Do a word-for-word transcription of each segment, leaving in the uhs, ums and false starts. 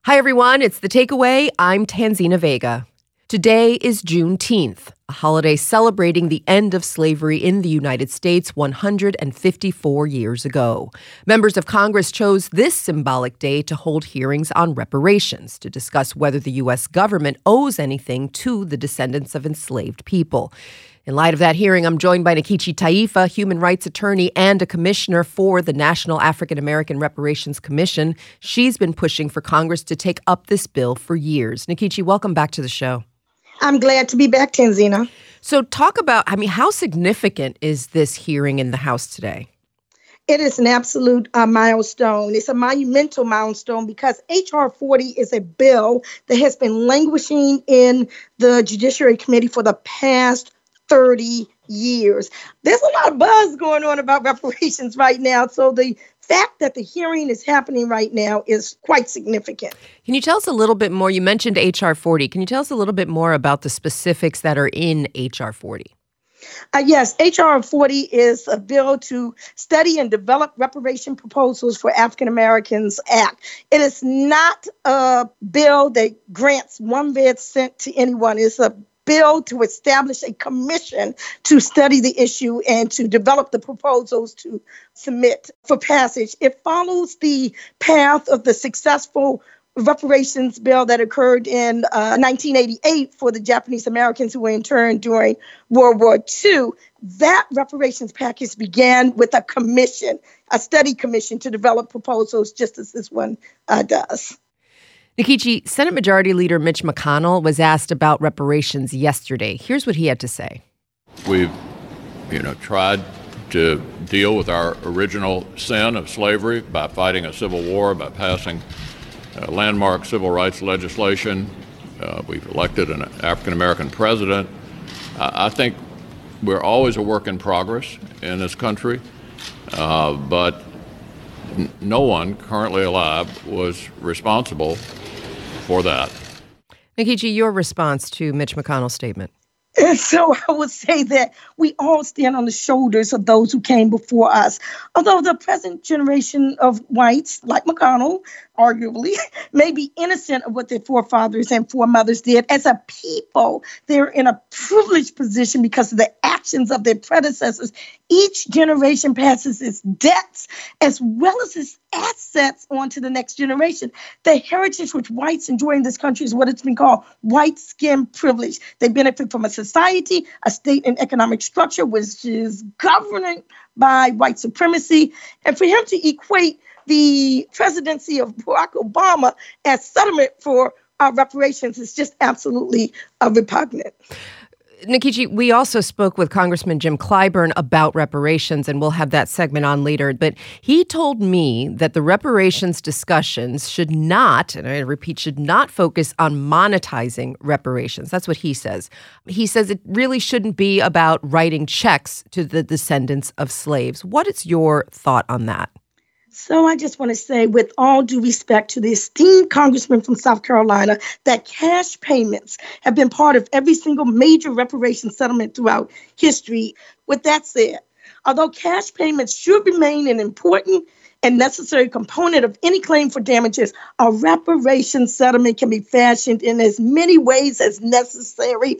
Hi, everyone. It's The Takeaway. I'm Tanzina Vega. Today is Juneteenth, a holiday celebrating the end of slavery in the United States one hundred fifty-four years ago. Members of Congress chose this symbolic day to hold hearings on reparations to discuss whether the U S government owes anything to the descendants of enslaved people. In light of that hearing, I'm joined by Nkechi Taifa, human rights attorney and a commissioner for the National African American Reparations Commission. She's been pushing for Congress to take up this bill for years. Nkechi, welcome back to the show. I'm glad to be back, Tanzina. So talk about, I mean, how significant is this hearing in the House today? It is an absolute uh, milestone. It's a monumental milestone because H R forty is a bill that has been languishing in the Judiciary Committee for the past thirty years. There's a lot of buzz going on about reparations right now. So the fact that the hearing is happening right now is quite significant. Can you tell us a little bit more? You mentioned H R forty. Can you tell us a little bit more about the specifics that are in H R forty? Uh, yes, H R forty is a bill to study and develop reparation proposals for African Americans Act. It is not a bill that grants one red cent to anyone. It's a bill to establish a commission to study the issue and to develop the proposals to submit for passage. It follows the path of the successful reparations bill that occurred in uh, nineteen eighty-eight for the Japanese Americans who were interned during World War Two. That reparations package began with a commission, a study commission to develop proposals just as this one uh, does. Nkechi, Senate Majority Leader Mitch McConnell was asked about reparations yesterday. Here's what he had to say. We've, you know, tried to deal with our original sin of slavery by fighting a civil war, by passing uh, landmark civil rights legislation. Uh, we've elected an African-American president. Uh, I think we're always a work in progress in this country, uh, but n- no one currently alive was responsible for that. Nkechi, your response to Mitch McConnell's statement. And so I would say that we all stand on the shoulders of those who came before us. Although the present generation of whites, like McConnell, arguably, may be innocent of what their forefathers and foremothers did, as a people, they're in a privileged position because of the actions of their predecessors. Each generation passes its debts as well as its assets on to the next generation. The heritage which whites enjoy in this country is what it's been called white skin privilege. They benefit from a society, a state and economic structure which is governed by white supremacy. And for him to equate the presidency of Barack Obama as settlement for uh, reparations is just absolutely uh, repugnant. Nkechi, we also spoke with Congressman Jim Clyburn about reparations, and we'll have that segment on later. But he told me that the reparations discussions should not, and I repeat, should not focus on monetizing reparations. That's what he says. He says it really shouldn't be about writing checks to the descendants of slaves. What is your thought on that? So I just want to say, with all due respect to the esteemed congressman from South Carolina, that cash payments have been part of every single major reparations settlement throughout history. With that said, although cash payments should remain an important and necessary component of any claim for damages, a reparations settlement can be fashioned in as many ways as necessary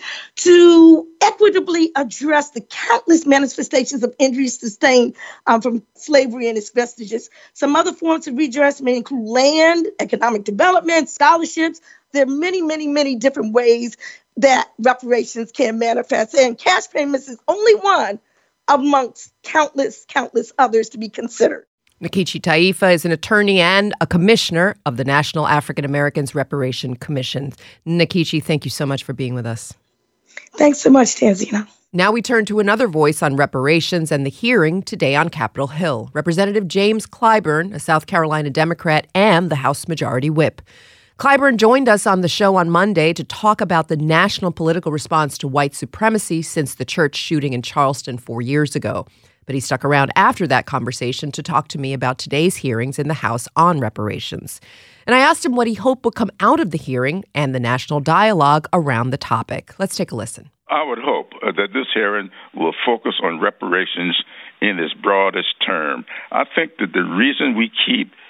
to equitably address the countless manifestations of injuries sustained um, from slavery and its vestiges. Some other forms of redress may include land, economic development, scholarships. There are many, many, many different ways that reparations can manifest, and cash payments is only one amongst countless, countless others to be considered. Nkechi Taifa is an attorney and a commissioner of the National African Americans Reparation Commission. Nkechi, thank you so much for being with us. Thanks so much, Tanzina. Now we turn to another voice on reparations and the hearing today on Capitol Hill. Representative James Clyburn, a South Carolina Democrat and the House Majority Whip. Clyburn joined us on the show on Monday to talk about the national political response to white supremacy since the church shooting in Charleston four years ago. But he stuck around after that conversation to talk to me about today's hearings in the House on reparations. And I asked him what he hoped would come out of the hearing and the national dialogue around the topic. Let's take a listen. I would hope uh, that this hearing will focus on reparations in its broadest term. I think that the reason we keep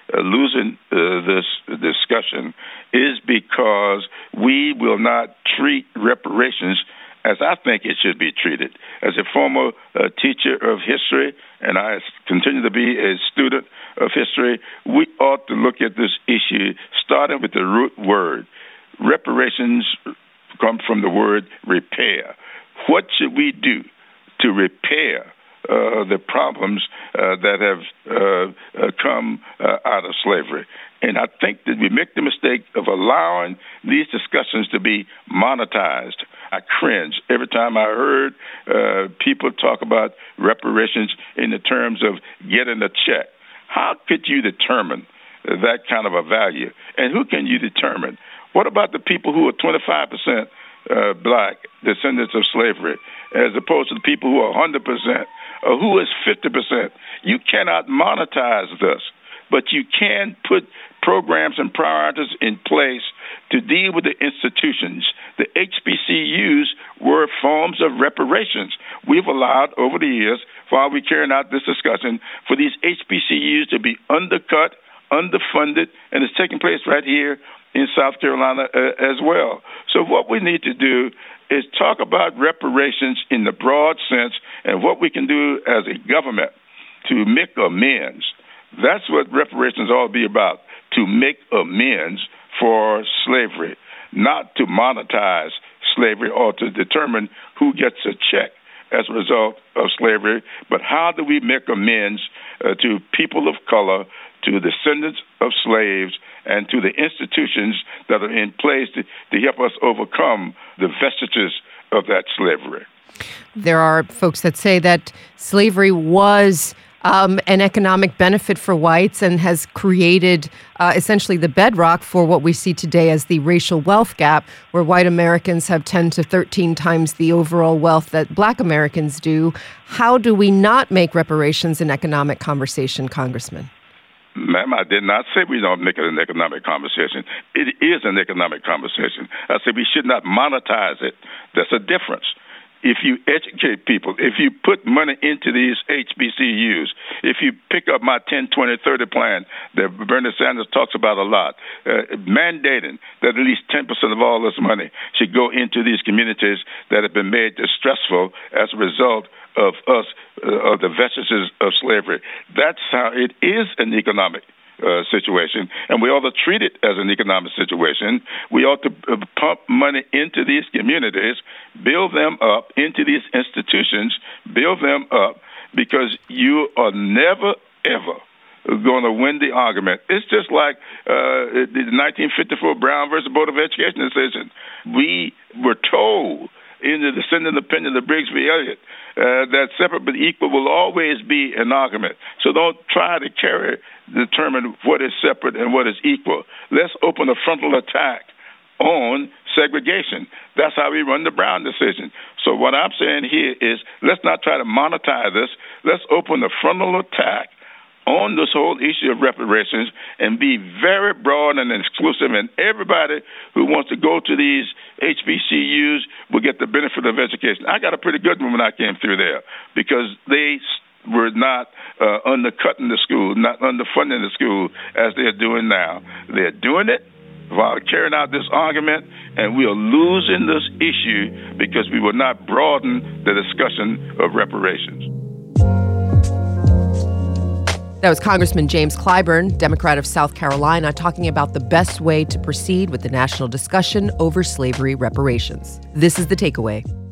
uh, losing uh, this discussion is because we will not treat reparations as I think it should be treated. As a former uh, teacher of history, and I continue to be a student of history, we ought to look at this issue starting with the root word. Reparations come from the word repair. What should we do to repair uh, the problems uh, that have uh, uh, come uh, out of slavery? And I think that we make the mistake of allowing these discussions to be monetized. I cringe every time I heard uh, people talk about reparations in the terms of getting a check. How could you determine that kind of a value? And who can you determine? What about the people who are twenty-five percent uh, black, descendants of slavery, as opposed to the people who are one hundred percent, or who is fifty percent? You cannot monetize this, but you can put programs and priorities in place to deal with the institutions. The H B C Us were forms of reparations. We've allowed over the years, while we're carrying out this discussion, for these H B C Us to be undercut, underfunded, and it's taking place right here in South Carolina uh, as well. So what we need to do is talk about reparations in the broad sense and what we can do as a government to make amends. That's what reparations ought to be about, to make amends for slavery, not to monetize slavery or to determine who gets a check as a result of slavery, but how do we make amends uh, to people of color, to descendants of slaves, and to the institutions that are in place to, to help us overcome the vestiges of that slavery. There are folks that say that slavery was Um, an economic benefit for whites and has created uh, essentially the bedrock for what we see today as the racial wealth gap, where white Americans have ten to thirteen times the overall wealth that black Americans do. How do we not make reparations an economic conversation, Congressman? Ma'am, I did not say we don't make it an economic conversation. It is an economic conversation. I said we should not monetize it. That's a difference. If you educate people, if you put money into these H B C Us, if you pick up my ten, twenty, thirty plan that Bernie Sanders talks about a lot, uh, mandating that at least ten percent of all this money should go into these communities that have been made distressful as a result of us, uh, of the vestiges of slavery. That's how it is an economic Uh, situation, and we ought to treat it as an economic situation. We ought to uh, pump money into these communities, build them up into these institutions, build them up, because you are never, ever going to win the argument. It's just like uh, the nineteen fifty-four Brown versus Board of Education decision. We were told in the descendant opinion of Briggs v. Elliott uh, that separate but equal will always be an argument. So don't try to carry, determine what is separate and what is equal. Let's open a frontal attack on segregation. That's how we run the Brown decision. So what I'm saying here is let's not try to monetize this. Let's open a frontal attack on this whole issue of reparations and be very broad and exclusive, and everybody who wants to go to these H B C Us will get the benefit of education. I got a pretty good one when I came through there because they were not uh, undercutting the school, not underfunding the school as they're doing now. They're doing it while carrying out this argument, and we are losing this issue because we will not broaden the discussion of reparations. That was Congressman James Clyburn, Democrat of South Carolina, talking about the best way to proceed with the national discussion over slavery reparations. This is The Takeaway.